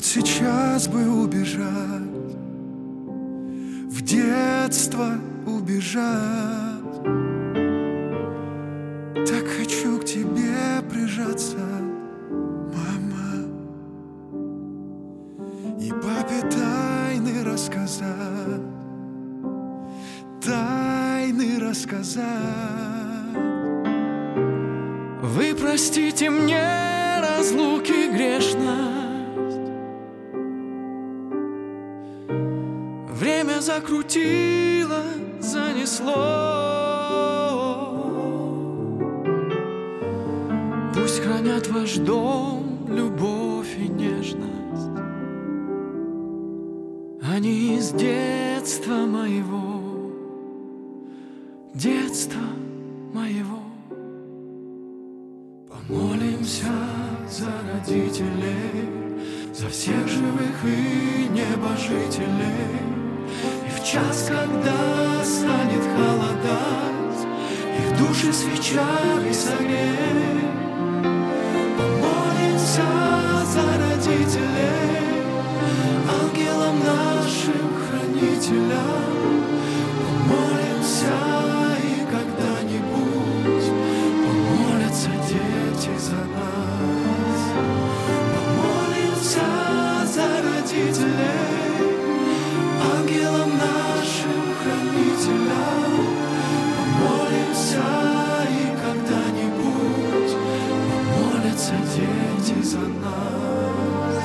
Вот сейчас бы убежать, в детство убежать. Так хочу к тебе прижаться, мама, и папе тайны рассказать, тайны рассказать. Вы простите мне разлуки грешность, время закрутило, занесло. Пусть хранят ваш дом любовь и нежность, они из детства моего, детства моего. Помолимся за родителей, за всех живых и небожителей. И в час, когда станет холодать, их души свечами согрей. Помолимся за родителей, ангелам нашим хранителям. Помолимся, и когда-нибудь помолятся дети за нас. Помолимся за родителей, ангелам нашим хранителям. Помолимся, и когда-нибудь помолятся дети за нас.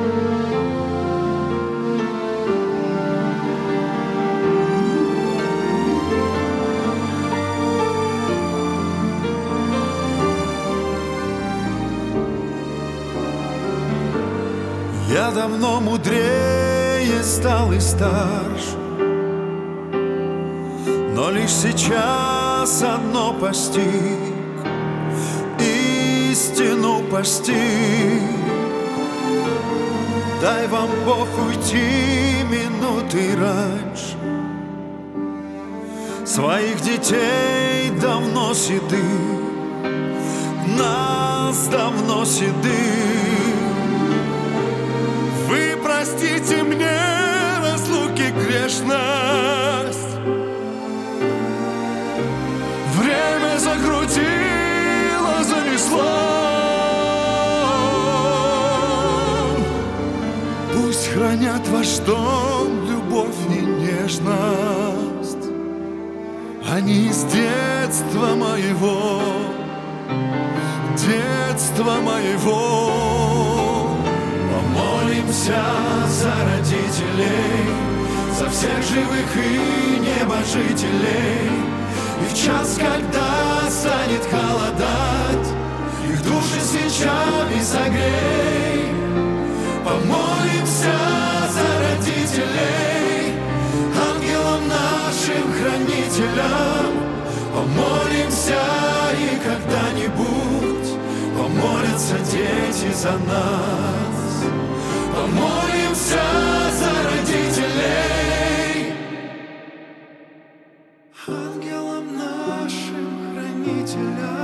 Я давно мудрее стал и старше, но лишь сейчас одно постиг, истину постиг. Дай вам Бог уйти минуты раньше, своих детей давно седых, нас давно седых. Вы простите мне разлуки грешность, время закрутило, занесло. Пусть хранят ваш дом любовь и нежность, они из детства моего, детства моего. Помолимся за родителей, за всех живых и небожителей. И в час, когда станет холодать, их души свечами согрей. Помолимся за родителей, ангелам нашим хранителям. Помолимся, и когда-нибудь помолятся дети за нас. Помолимся за родителей, ангелам нашим хранителям.